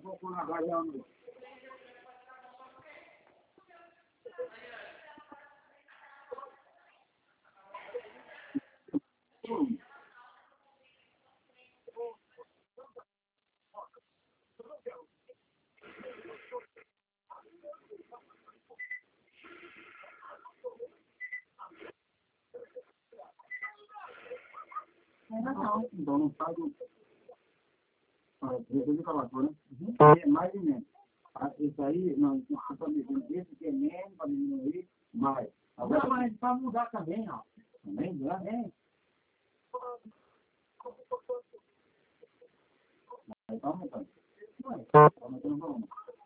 Então não faz o de calator, né? É mais e menos. Isso aí, não estou dizendo, esse que é menos para diminuir mais. Agora, não, mas para mudar também, ó. Também, né? Então,